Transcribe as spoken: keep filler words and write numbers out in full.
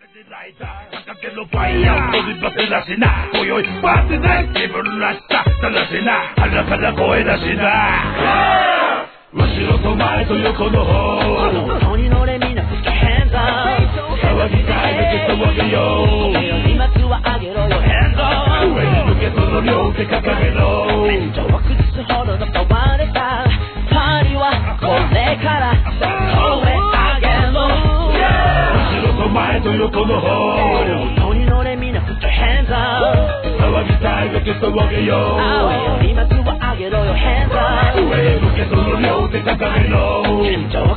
かけのファイヤー飛びばせだしな今宵バテない自分らしさだらしな腹から声出しな後ろと前と横の方本当に乗れみんな Put your hands up 騒ぎたいだけ騒げよ今すはあげろよ Hands up 上に向けその両手掲げろ天井を崩すほどのパワーでさパリはこれからこれあげろ後ろと前と横の方本当に乗れみんな Put your hands up 騒ぎたいだけ騒げよ今すはあげろよ Hands up 上へ向けその両手掲げろ天井